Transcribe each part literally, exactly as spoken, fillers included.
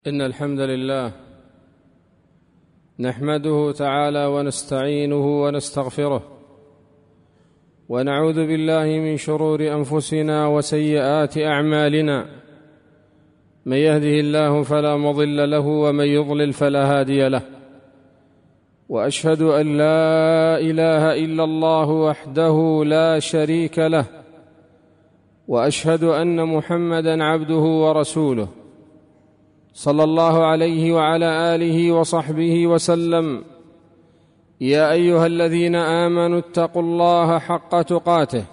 إن الحمد لله نحمده تعالى ونستعينه ونستغفره ونعوذ بالله من شرور أنفسنا وسيئات أعمالنا. من يهده الله فلا مضل له ومن يضلل فلا هادي له، وأشهد أن لا إله إلا الله وحده لا شريك له، وأشهد أن محمدًا عبده ورسوله صلى الله عليه وعلى آله وصحبه وسلم. يا أيها الذين آمنوا اتقوا الله حق تقاته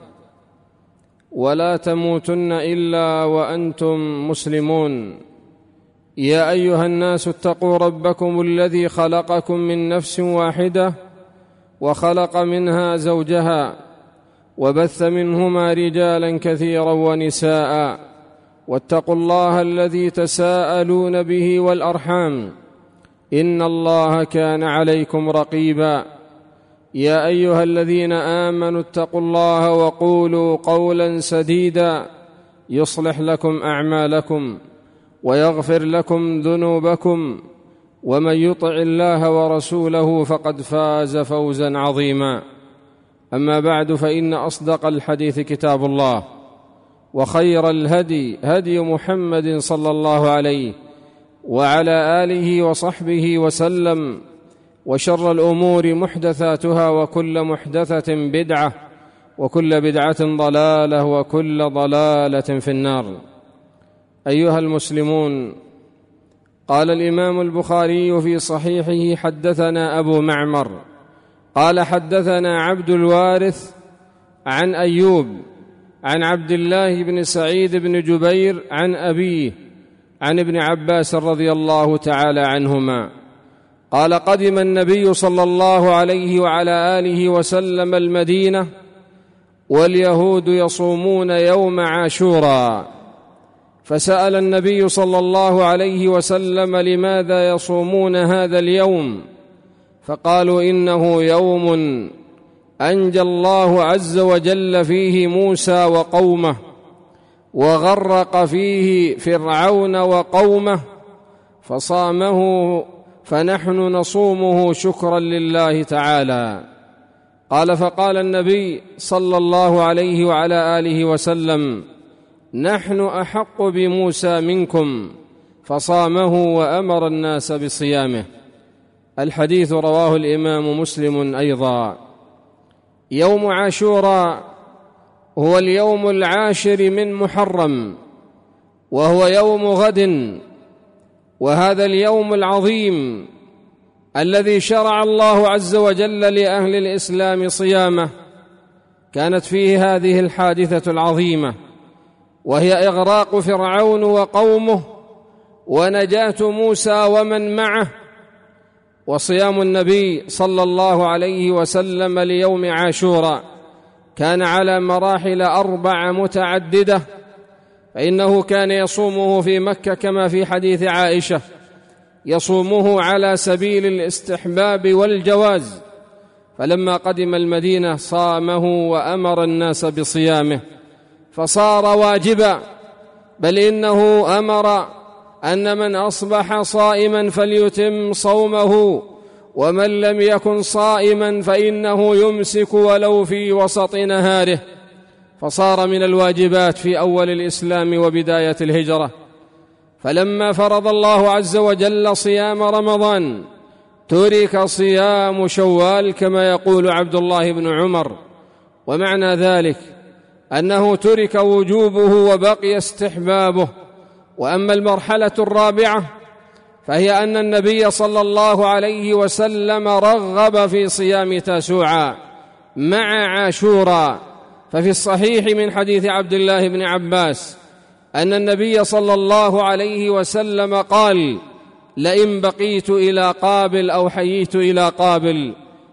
ولا تموتن إلا وأنتم مسلمون. يا أيها الناس اتقوا ربكم الذي خلقكم من نفس واحدة وخلق منها زوجها وبث منهما رجالا كثيرا ونساء، واتقوا الله الذي تساءلون به والأرحام إن الله كان عليكم رقيبا. يا أيها الذين آمنوا اتقوا الله وقولوا قولا سديدا يصلح لكم أعمالكم ويغفر لكم ذنوبكم، ومن يطع الله ورسوله فقد فاز فوزا عظيما. أما بعد، فإن أصدق الحديث كتاب الله، وخير الهدي هدي محمد صلى الله عليه وعلى آله وصحبه وسلم، وشر الأمور محدثاتها، وكل محدثة بدعة، وكل بدعة ضلالة، وكل ضلالة في النار. أيها المسلمون، قال الإمام البخاري في صحيحه: حدثنا أبو معمر قال حدثنا عبد الوارث عن أيوب عن عبد الله بن سعيد بن جبير عن أبيه عن ابن عباس رضي الله تعالى عنهما قال: قدم النبي صلى الله عليه وعلى آله وسلم المدينة واليهود يصومون يوم عاشوراء، فسأل النبي صلى الله عليه وسلم: لماذا يصومون هذا اليوم؟ فقالوا: إنه يوم أنجى الله عز وجل فيه موسى وقومه، وغرق فيه فرعون وقومه، فصامه فنحن نصومه شكرا لله تعالى. قال: فقال النبي صلى الله عليه وعلى آله وسلم: نحن أحق بموسى منكم، فصامه وأمر الناس بصيامه. الحديث رواه الإمام مسلم أيضا. يوم عاشوراء هو اليوم العاشر من محرم، وهو يوم غد، وهذا اليوم العظيم الذي شرع الله عز وجل لأهل الإسلام صيامه. كانت فيه هذه الحادثة العظيمة، وهي إغراق فرعون وقومه ونجاة موسى ومن معه. وصيام النبي صلى الله عليه وسلم ليوم عاشوراء كان على مراحل أربع متعددة، فإنه كان يصومه في مكة كما في حديث عائشة، يصومه على سبيل الاستحباب والجواز، فلما قدم المدينة صامه وأمر الناس بصيامه فصار واجبا، بل إنه أمر أن من أصبح صائما فليتم صومه، ومن لم يكن صائما فإنه يمسك ولو في وسط نهاره، فصار من الواجبات في أول الإسلام وبداية الهجرة. فلما فرض الله عز وجل صيام رمضان ترك صيام شوال كما يقول عبد الله بن عمر، ومعنى ذلك أنه ترك وجوبه وبقي استحبابه. وأما المرحلة الرابعة فهي أن النبي صلى الله عليه وسلم رغب في صيام تاسوعا مع عاشوراء، ففي الصحيح من حديث عبد الله بن عباس أن النبي صلى الله عليه وسلم قال: لئن بقيت إلى قابل أو حييت إلى قابل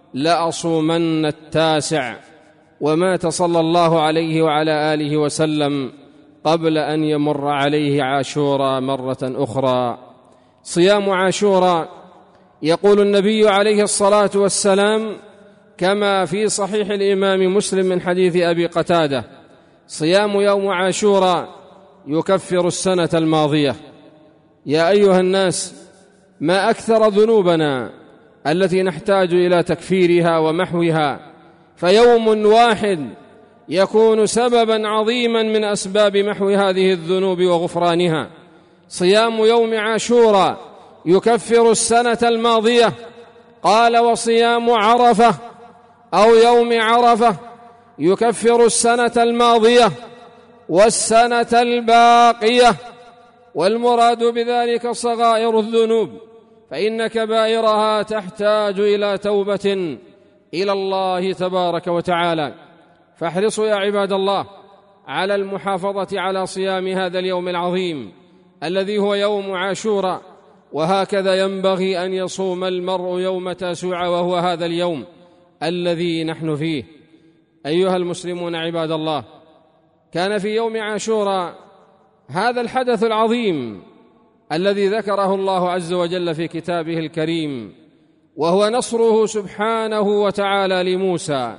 لأصومن التاسع. ومات صلى الله عليه وعلى آله وسلم قبل أن يمر عليه عاشوراء مرة أخرى. صيام عاشوراء، يقول النبي عليه الصلاة والسلام كما في صحيح الإمام مسلم من حديث أبي قتادة: صيام يوم عاشوراء يكفر السنة الماضية. يا أيها الناس، ما أكثر ذنوبنا التي نحتاج إلى تكفيرها ومحوها، فيوم واحد يكون سببا عظيما من أسباب محو هذه الذنوب وغفرانها. صيام يوم عاشوراء يكفر السنة الماضية، قال وصيام عرفة أو يوم عرفة يكفر السنة الماضية والسنة الباقية، والمراد بذلك صغائر الذنوب، فإن كبائرها تحتاج إلى توبة إلى الله تبارك وتعالى. فاحرصوا يا عباد الله على المحافظة على صيام هذا اليوم العظيم الذي هو يوم عاشوراء، وهكذا ينبغي أن يصوم المرء يوم تاسوع، وهو هذا اليوم الذي نحن فيه. أيها المسلمون عباد الله، كان في يوم عاشوراء هذا الحدث العظيم الذي ذكره الله عز وجل في كتابه الكريم، وهو نصره سبحانه وتعالى لموسى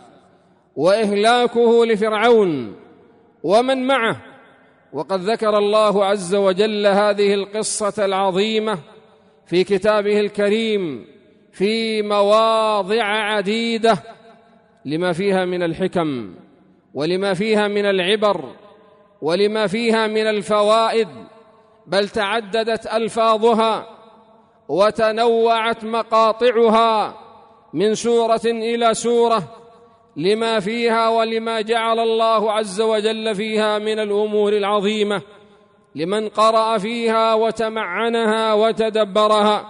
وإهلاكه لفرعون ومن معه. وقد ذكر الله عز وجل هذه القصة العظيمة في كتابه الكريم في مواضع عديدة لما فيها من الحكم ولما فيها من العبر ولما فيها من الفوائد، بل تعددت ألفاظها وتنوعت مقاطعها من سورة إلى سورة لما فيها ولما جعل الله عز وجل فيها من الأمور العظيمة لمن قرأ فيها وتمعنها وتدبرها.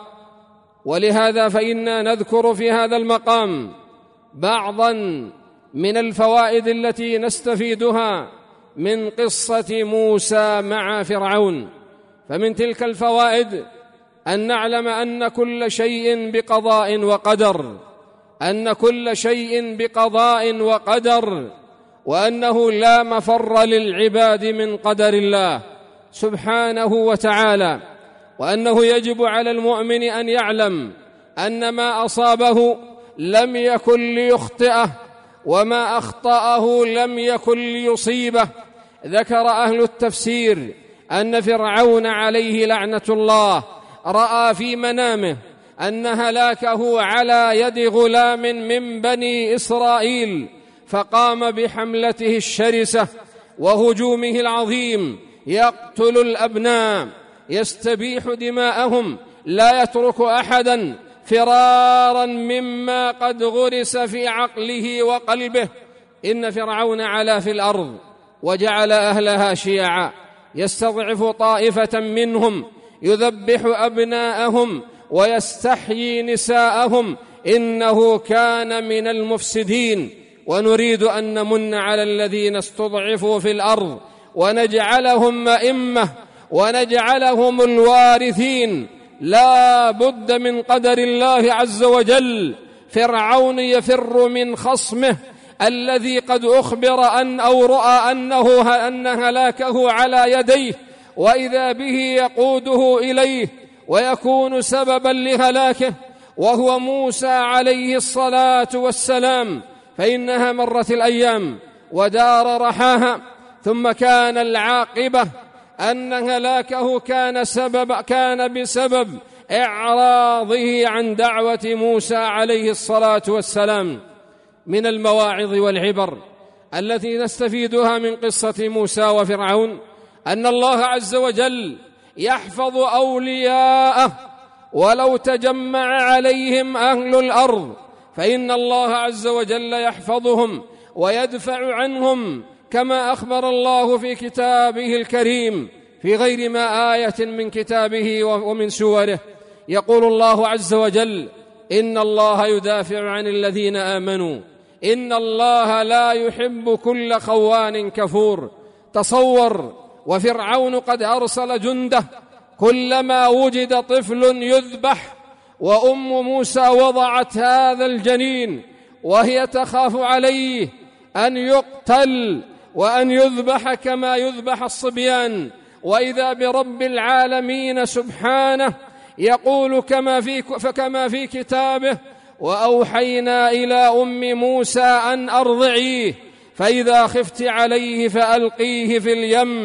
ولهذا فإنا نذكر في هذا المقام بعضا من الفوائد التي نستفيدها من قصة موسى مع فرعون. فمن تلك الفوائد أن نعلم أن كل شيء بقضاء وقدر، أن كل شيء بقضاء وقدر، وأنه لا مفر للعباد من قدر الله سبحانه وتعالى، وأنه يجب على المؤمن أن يعلم أن ما أصابه لم يكن ليخطئه، وما أخطأه لم يكن ليصيبه. ذكر أهل التفسير أن فرعون عليه لعنة الله رأى في منامه أن هلاكه على يد غلام من بني إسرائيل، فقام بحملته الشرسة وهجومه العظيم، يقتل الأبناء، يستبيح دماءهم، لا يترك أحدا، فرارا مما قد غرس في عقله وقلبه. إن فرعون علا في الأرض وجعل أهلها شيعا يستضعف طائفة منهم يذبح أبناءهم ويستحيي نساءهم، إنه كان من المفسدين. ونريد أن نمن على الذين استضعفوا في الأرض ونجعلهم أئمة ونجعلهم الوارثين. لا بد من قدر الله عز وجل. فرعون يفر من خصمه الذي قد أخبر أن أو رأى أنه أن هلاكه على يديه، وإذا به يقوده إليه ويكون سببا لهلاكه، وهو موسى عليه الصلاة والسلام. فإنها مرت الأيام ودار رحاها، ثم كان العاقبة أن هلاكه كان سبب كان بسبب إعراضه عن دعوة موسى عليه الصلاة والسلام. من المواعظ والعبر التي نستفيدها من قصة موسى وفرعون أن الله عز وجل يحفظ أولياءه ولو تجمع عليهم أهل الأرض، فإن الله عز وجل يحفظهم ويدفع عنهم، كما أخبر الله في كتابه الكريم في غير ما آية من كتابه ومن سوره. يقول الله عز وجل: إن الله يدافع عن الذين آمنوا إن الله لا يحب كل خوان كفور. تصور، وفرعون قد أرسل جنده، كلما وجد طفل يذبح، وأم موسى وضعت هذا الجنين وهي تخاف عليه أن يقتل وأن يذبح كما يذبح الصبيان، وإذا برب العالمين سبحانه يقول كما في, فكما في كتابه: وأوحينا إلى أم موسى أن أرضعيه، فإذا خفت عليه فألقيه في اليم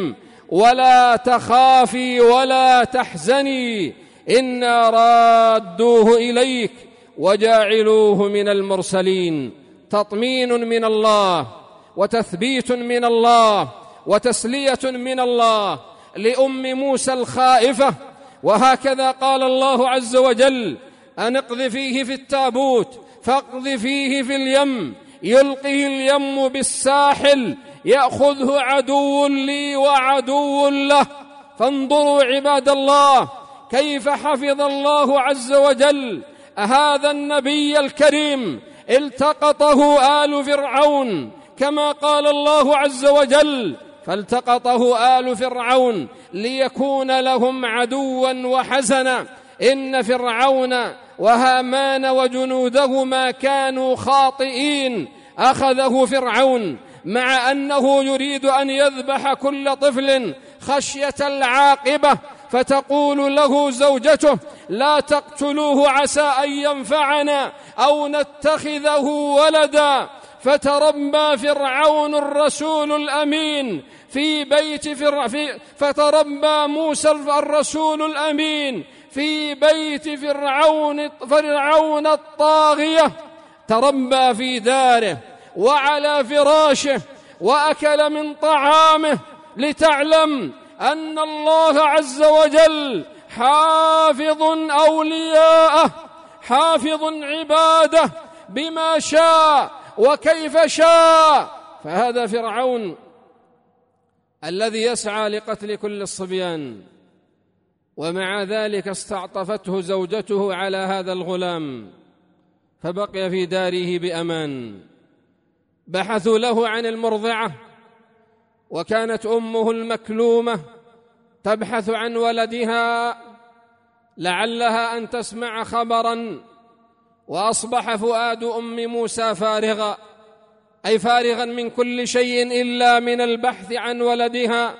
ولا تخافي ولا تحزني إنا رادوه إليك وجاعلوه من المرسلين. تطمين من الله وتثبيت من الله وتسلية من الله لأم موسى الخائفة. وهكذا قال الله عز وجل: أن اقذفيه في التابوت فاقذفيه في اليم يلقه اليم بالساحل يأخذه عدو لي وعدو له. فانظروا عباد الله كيف حفظ الله عز وجل هذا النبي الكريم، التقطه آل فرعون كما قال الله عز وجل: فالتقطه آل فرعون ليكون لهم عدوا وحزنا إن فرعون وهامان وجنودهما كانوا خاطئين. أخذه فرعون مع أنه يريد أن يذبح كل طفل خشية العاقبة، فتقول له زوجته: لا تقتلوه عسى أن ينفعنا أو نتخذه ولدا. فتربى فرعون الرسول الأمين في بيت فرع في فتربى موسى الرسول الأمين في بيت فرعون فرعون الطاغية، تربى في داره وعلى فراشه وأكل من طعامه، لتعلم أن الله عز وجل حافظ أولياءه، حافظ عباده بما شاء وكيف شاء. فهذا فرعون الذي يسعى لقتل كل الصبيان، ومع ذلك استعطفته زوجته على هذا الغلام فبقي في داره بأمان. بحثوا له عن المرضعة، وكانت أمه المكلومة تبحث عن ولدها لعلها أن تسمع خبرا، وأصبح فؤاد أم موسى فارغا، أي فارغا من كل شيء إلا من البحث عن ولدها.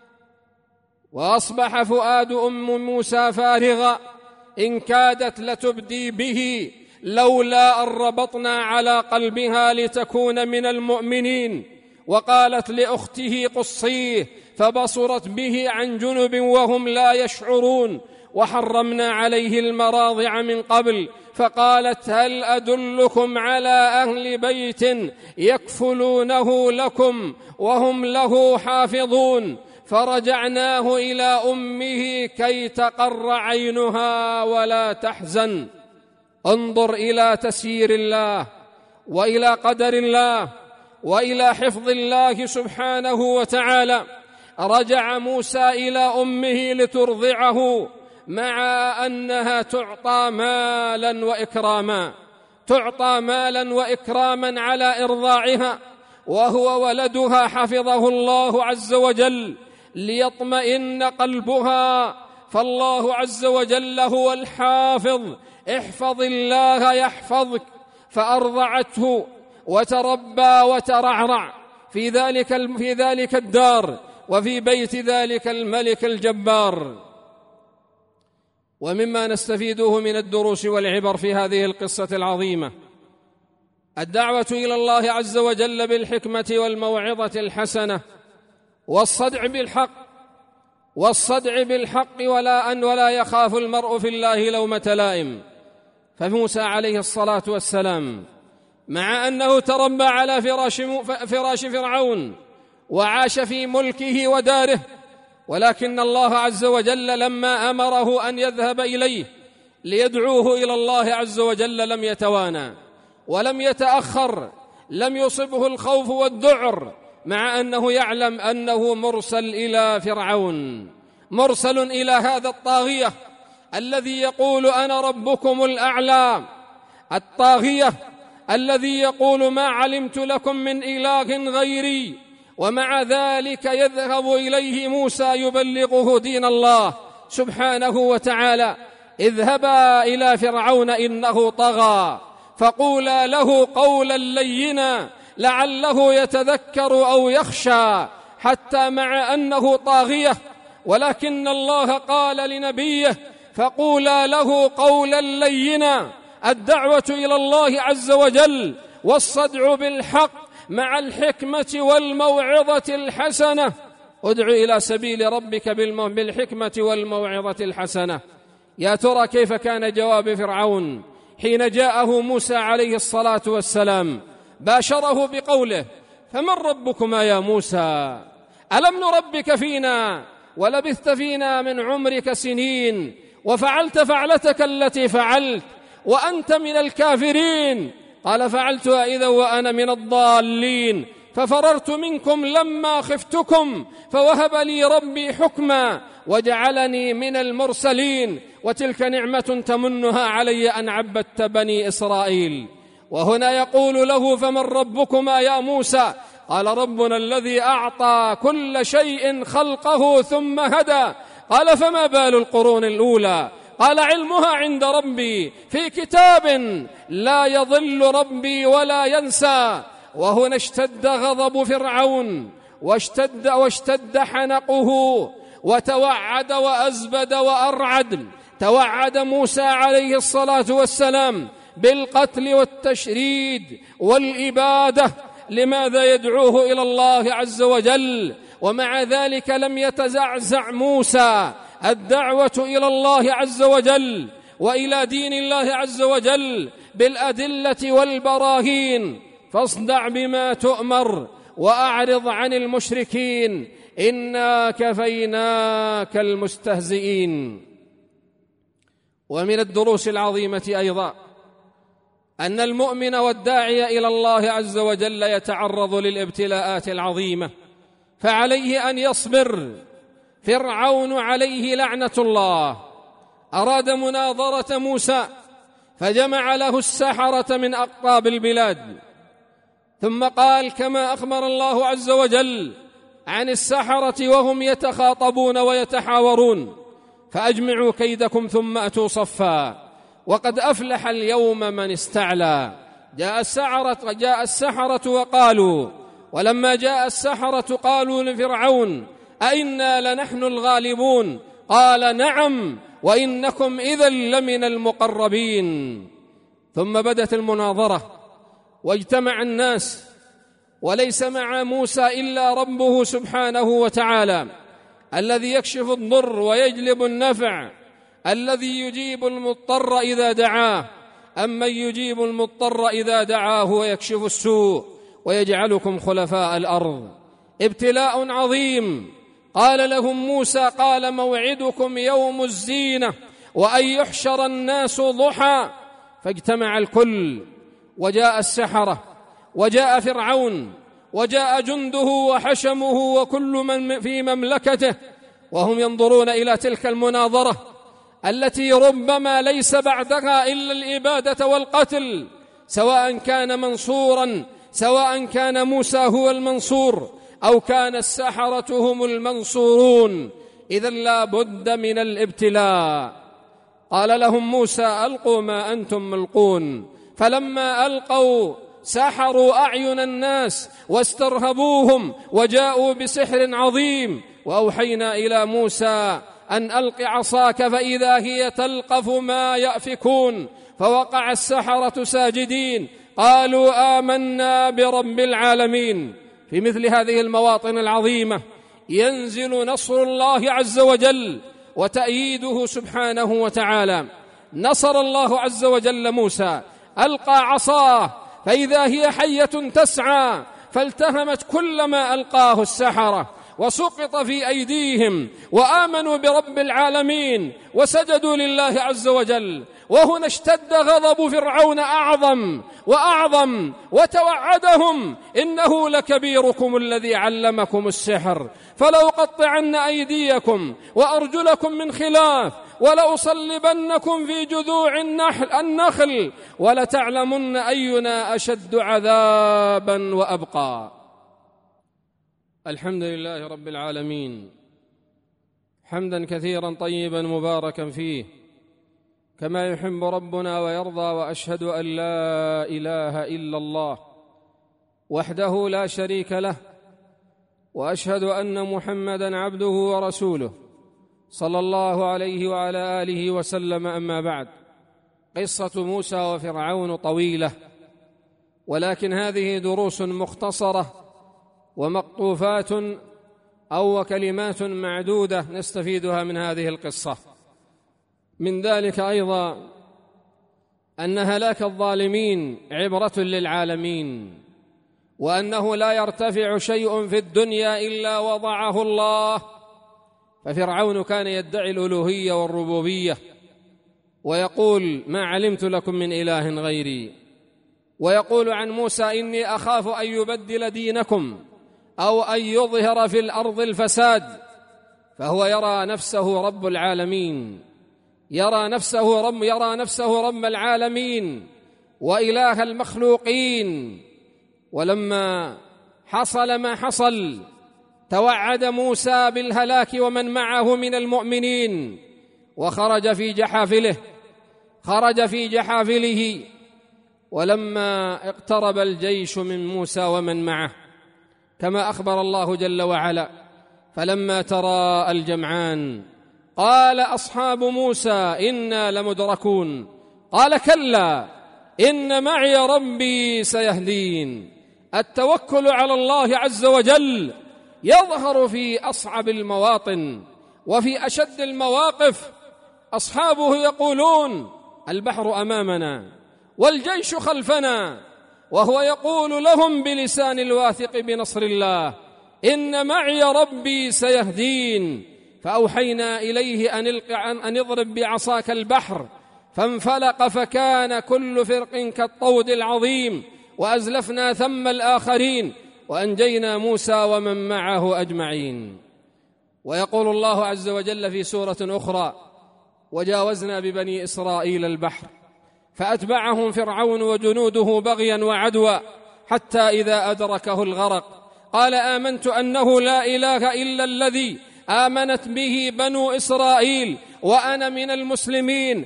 وأصبح فؤاد أم موسى فارغا إن كادت لتبدي به لولا أن ربطنا على قلبها لتكون من المؤمنين. وقالت لأخته: قصيه، فبصرت به عن جنب وهم لا يشعرون. وحرمنا عليه المراضع من قبل، فقالت: هل أدلكم على أهل بيت يكفلونه لكم وهم له حافظون؟ فرجعناه إلى أمه كي تقر عينها ولا تحزن. انظر إلى تسيير الله وإلى قدر الله وإلى حفظ الله سبحانه وتعالى. رجع موسى إلى أمه لترضعه، مع أنها تعطى مالا وإكراما، تعطى مالا وإكراما على إرضاعها، وهو ولدها حفظه الله عز وجل ليطمئن قلبها. فالله عز وجل هو الحافظ، احفظ الله يحفظك. فأرضعته وتربى وترعرع في ذلك في ذلك الدار وفي بيت ذلك الملك الجبار. ومما نستفيده من الدروس والعبر في هذه القصة العظيمة الدعوة إلى الله عز وجل بالحكمة والموعظة الحسنة، والصدع بالحق والصدع بالحق ولا أن ولا يخاف المرء في الله لومة لائم. فموسى عليه الصلاة والسلام مع أنه تربى على فراش, فراش فرعون وعاش في ملكه وداره، ولكن الله عز وجل لما أمره أن يذهب إليه ليدعوه إلى الله عز وجل لم يتوانى ولم يتأخر، لم يصبه الخوف والذعر، مع أنه يعلم أنه مرسل إلى فرعون، مرسل إلى هذا الطاغية الذي يقول أنا ربكم الأعلى، الطاغية الذي يقول ما علمت لكم من إله غيري. ومع ذلك يذهب إليه موسى يبلغه دين الله سبحانه وتعالى: اذهبا إلى فرعون إنه طغى فقولا له قولا لينا لعله يتذكر أو يخشى. حتى مع أنه طاغية ولكن الله قال لنبيه: فقولا له قولا لينا. الدعوة إلى الله عز وجل والصدع بالحق مع الحكمة والموعظة الحسنة ادع إلى سبيل ربك بالحكمة والموعظة الحسنة. يا ترى كيف كان جواب فرعون حين جاءه موسى عليه الصلاة والسلام؟ باشره بقوله: فمن ربكما يا موسى؟ ألم نربك فينا ولبثت فينا من عمرك سنين وفعلت فعلتك التي فعلت وأنت من الكافرين؟ قال: فعلتها إذا وأنا من الضالين، ففررت منكم لما خفتكم فوهب لي ربي حكما وجعلني من المرسلين، وتلك نعمة تمنها علي أن عبدت بني إسرائيل. وهنا يقول له: فمن ربكما يا موسى؟ قال: ربنا الذي أعطى كل شيء خلقه ثم هدى. قال: فما بال القرون الأولى؟ قال: علمها عند ربي في كتاب لا يضل ربي ولا ينسى. وهنا اشتد غضب فرعون واشتد, واشتد حنقه وتوعد وأزبد وأرعد. توعد موسى عليه الصلاة والسلام بالقتل والتشريد والإبادة. لماذا يدعوه إلى الله عز وجل؟ ومع ذلك لم يتزعزع موسى الدعوة إلى الله عز وجل وإلى دين الله عز وجل بالأدلة والبراهين. فاصدع بما تؤمر وأعرض عن المشركين إنا كفيناك المستهزئين. ومن الدروس العظيمة أيضا أن المؤمن والداعي إلى الله عز وجل يتعرض للابتلاءات العظيمة، فعليه أن يصبر. فرعون عليه لعنة الله أراد مناظرة موسى فجمع له السحرة من أقطاب البلاد، ثم قال كما أخبر الله عز وجل عن السحرة وهم يتخاطبون ويتحاورون: فأجمعوا كيدكم ثم أتوا صفا وقد أفلح اليوم من استعلى. جاء السحرة, جاء السحرة وقالوا ولما جاء السحرة قالوا لفرعون: أئنا لنحن الغالبون؟ قال: نعم وإنكم إذن لمن المقربين. ثم بدت المناظرة واجتمع الناس، وليس مع موسى إلا ربه سبحانه وتعالى الذي يكشف الضر ويجلب النفع، الذي يجيب المضطر إذا دعاه. أمن يجيب المضطر إذا دعاه ويكشف السوء ويجعلكم خلفاء الأرض. ابتلاء عظيم. قال لهم موسى: قال: موعدكم يوم الزينة وأن يحشر الناس ضحى. فاجتمع الكل، وجاء السحرة وجاء فرعون وجاء جنده وحشمه وكل من في مملكته، وهم ينظرون إلى تلك المناظرة التي ربما ليس بعدها إلا الإبادة والقتل، سواء كان منصورا، سواء كان موسى هو المنصور أو كان السحرة هم المنصورون. إذن لا بد من الابتلاء. قال لهم موسى: ألقوا ما أنتم ملقون. فلما ألقوا سحروا أعين الناس واسترهبوهم وجاءوا بسحر عظيم. وأوحينا إلى موسى أن ألق عصاك فإذا هي تلقف ما يأفكون. فوقع السحرة ساجدين قالوا: آمنا برب العالمين. في مثل هذه المواطن العظيمة ينزل نصر الله عز وجل وتأييده سبحانه وتعالى. نصر الله عز وجل موسى، ألقى عصاه فإذا هي حية تسعى فالتهمت كل ما ألقاه السحرة وسقط في أيديهم وآمنوا برب العالمين وسجدوا لله عز وجل. وهنا اشتد غضب فرعون أعظم وأعظم وتوعدهم: إنه لكبيركم الذي علمكم السحر فلأقطعن أيديكم وأرجلكم من خلاف ولأصلبنكم في جذوع النخل ولتعلمن أينا أشد عذابا وأبقى. الحمد لله رب العالمين، حمدا كثيرا طيبا مباركا فيه كما يحب ربنا ويرضى. وأشهد أن لا إله إلا الله وحده لا شريك له، وأشهد أن محمدا عبده ورسوله صلى الله عليه وعلى آله وسلم. أما بعد، قصة موسى وفرعون طويلة، ولكن هذه دروس مختصرة ومقطوفات أو كلمات معدودة نستفيدها من هذه القصة. من ذلك أيضا أن هلاك الظالمين عبرة للعالمين، وأنه لا يرتفع شيء في الدنيا إلا وضعه الله. ففرعون كان يدعي الألوهية والربوبية ويقول ما علمت لكم من إله غيري، ويقول عن موسى إني أخاف أن يبدل دينكم أو أن يظهر في الأرض الفساد. فهو يرى نفسه رب العالمين، يرى نفسه رب يرى نفسه رب العالمين وإله المخلوقين. ولما حصل ما حصل توعد موسى بالهلاك ومن معه من المؤمنين، وخرج في جحافله خرج في جحافله ولما اقترب الجيش من موسى ومن معه كما أخبر الله جل وعلا: فلما تراءى الجمعان قال أصحاب موسى إنا لمدركون قال كلا إن معي ربي سيهدين. التوكل على الله عز وجل يظهر في أصعب المواطن وفي أشد المواقف. أصحابه يقولون البحر أمامنا والجيش خلفنا، وهو يقول لهم بلسان الواثق بنصر الله: إن معي ربي سيهدين. فأوحينا إليه أن الق أن اضرب بعصاك البحر فانفلق فكان كل فرق كالطود العظيم، وأزلفنا ثم الآخرين وأنجينا موسى ومن معه أجمعين. ويقول الله عز وجل في سورة أخرى: وجاوزنا ببني إسرائيل البحر فأتبعهم فرعون وجنوده بغيا وعدوا حتى إذا أدركه الغرق قال آمنت أنه لا إله إلا الذي آمنت به بنو إسرائيل وأنا من المسلمين.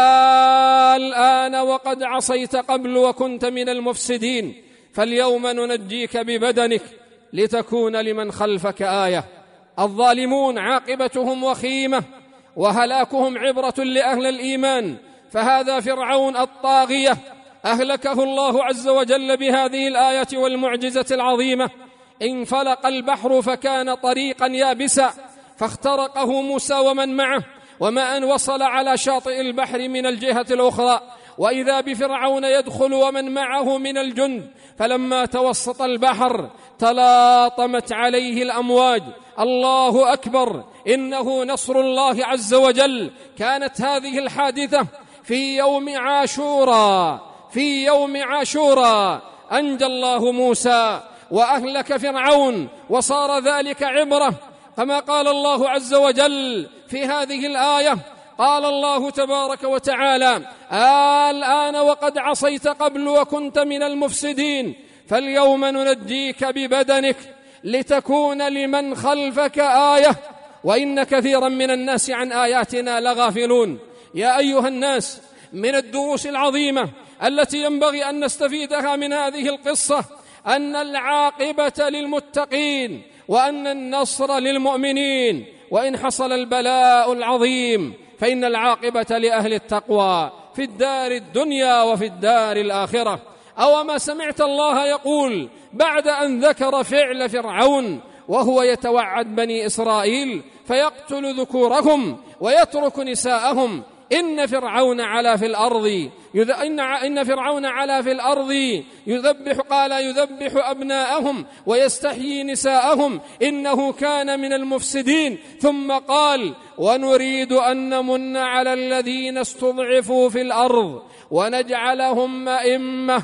الآن وقد عصيت قبل وكنت من المفسدين، فاليوم ننجيك ببدنك لتكون لمن خلفك آية. الظالمون عاقبتهم وخيمة وهلاكهم عبرة لأهل الإيمان. فهذا فرعون الطاغية أهلكه الله عز وجل بهذه الآية والمعجزة العظيمة. انفلق البحر فكان طريقا يابسا فاخترقه موسى ومن معه، وما أن وصل على شاطئ البحر من الجهة الأخرى وإذا بفرعون يدخل ومن معه من الجند، فلما توسط البحر تلاطمت عليه الأمواج. الله أكبر، إنه نصر الله عز وجل. كانت هذه الحادثة في يوم عاشوراء في يوم عاشوراء أنجى الله موسى وأهلك فرعون، وصار ذلك عبرة كما قال الله عز وجل في هذه الآية. قال الله تبارك وتعالى: الآن وقد عصيت قبل وكنت من المفسدين، فاليوم ننجيك ببدنك لتكون لمن خلفك آية، وإن كثيرا من الناس عن آياتنا لغافلون. يا أيها الناس، من الدروس العظيمة التي ينبغي أن نستفيدها من هذه القصة أن العاقبة للمتقين وأن النصر للمؤمنين، وإن حصل البلاء العظيم فإن العاقبة لأهل التقوى في الدار الدنيا وفي الدار الآخرة. أو ما سمعت الله يقول بعد أن ذكر فعل فرعون وهو يتوعد بني إسرائيل فيقتل ذكورهم ويترك نساءهم: إن فرعون علا في الأرض يذ... إن... إن فرعون علا في الأرض يذبح قال يذبح أبناءهم ويستحيي نساءهم إنه كان من المفسدين. ثم قال: ونريد أن نمن على الذين استضعفوا في الأرض ونجعلهم أئمة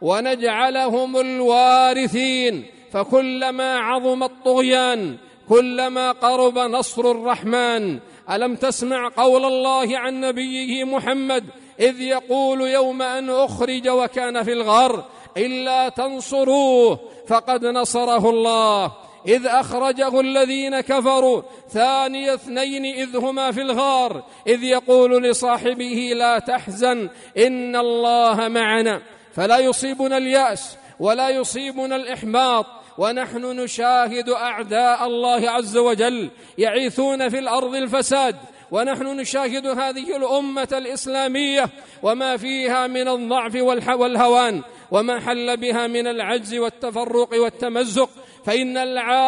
ونجعلهم الوارثين. فكلما عظم الطغيان كلما قرب نصر الرحمن. ألم تسمع قول الله عن نبيه محمد إذ يقول يوم أن أخرج وكان في الغار إلا تنصروه فقد نصره الله إذ أخرجه الذين كفروا ثاني اثنين إذ هما في الغار إذ يقول لصاحبه لا تحزن إن الله معنا. فلا يصيبنا اليأس ولا يصيبنا الإحباط ونحن نشاهد أعداء الله عز وجل يعيثون في الأرض الفساد، ونحن نشاهد هذه الأمة الإسلامية وما فيها من الضعف والهوان وما حل بها من العجز والتفرق والتمزق. فإن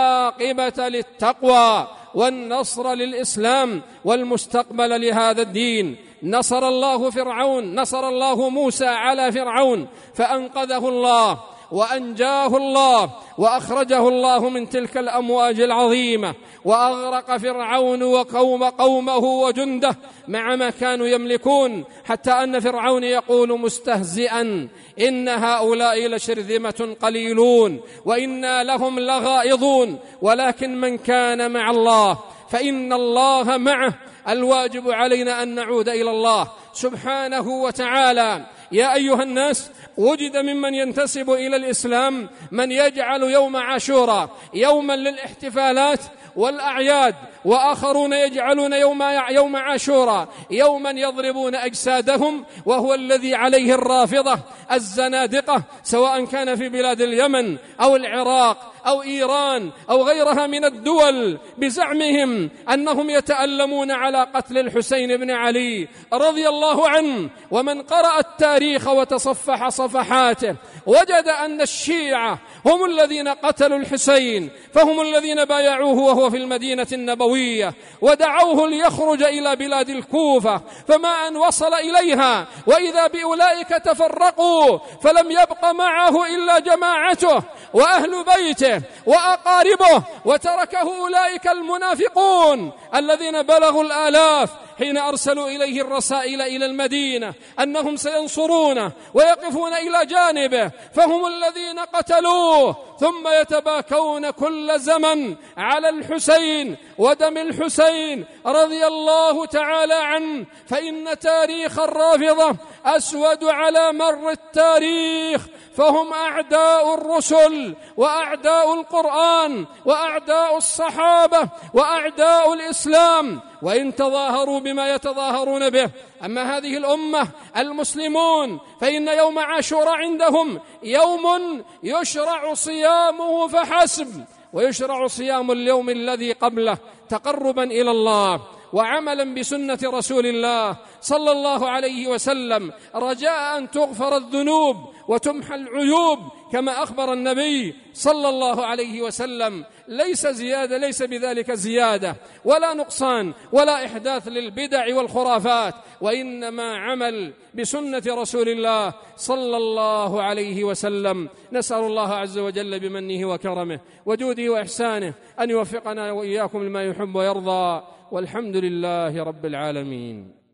العاقبة للتقوى والنصر للإسلام والمستقبل لهذا الدين. نصر الله فرعون، نصر الله موسى على فرعون فأنقذه الله وأنجاه الله وأخرجه الله من تلك الأمواج العظيمة، وأغرق فرعون وقوم قومه وجنده مع ما كانوا يملكون، حتى أن فرعون يقول مستهزئا إن هؤلاء لشرذمة قليلون وإنا لهم لغائظون، ولكن من كان مع الله فإن الله معه. الواجب علينا أن نعود إلى الله سبحانه وتعالى. يا أيها الناس، وجد ممن ينتسب إلى الإسلام من يجعل يوم عاشوراء يوما للاحتفالات والأعياد، وآخرون يجعلون يوم يوم عاشوراء يوما يضربون أجسادهم، وهو الذي عليه الرافضة الزنادقة، سواء كان في بلاد اليمن أو العراق أو إيران أو غيرها من الدول، بزعمهم أنهم يتألمون على قتل الحسين بن علي رضي الله عنه. ومن قرأ التاريخ وتصفح صفحاته وجد أن الشيعة هم الذين قتلوا الحسين، فهم الذين بايعوه وهو في المدينة النبوية ودعوه ليخرج إلى بلاد الكوفة، فما أن وصل إليها وإذا بأولئك تفرقوا فلم يبق معه إلا جماعته وأهل بيته وأقاربه، وتركه أولئك المنافقون الذين بلغوا الآلاف حين أرسلوا إليه الرسائل إلى المدينة أنهم سينصرونه ويقفون إلى جانبه، فهم الذين قتلوه، ثم يتباكون كل زمن على الحسين ودم الحسين رضي الله تعالى عنه. فإن تاريخ الرافضة أسود على مر التاريخ، فهم أعداء الرسل وأعداء القرآن وأعداء الصحابة وأعداء الإسلام، وإن تظاهروا بما يتظاهرون به. أما هذه الأمة المسلمون فإن يوم عاشوراء عندهم يوم يشرع صيامه فحسب، ويشرع صيام اليوم الذي قبله تقربا إلى الله وعملا بسنة رسول الله صلى الله عليه وسلم، رجاء أن تغفر الذنوب وتمحى العيوب كما أخبر النبي صلى الله عليه وسلم. ليس زيادة، ليس بذلك زيادة ولا نقصان ولا إحداث للبدع والخرافات، وإنما عمل بسنة رسول الله صلى الله عليه وسلم. نسأل الله عز وجل بمنه وكرمه وجوده وإحسانه أن يوفقنا وإياكم لما يحب ويرضى، والحمد لله رب العالمين.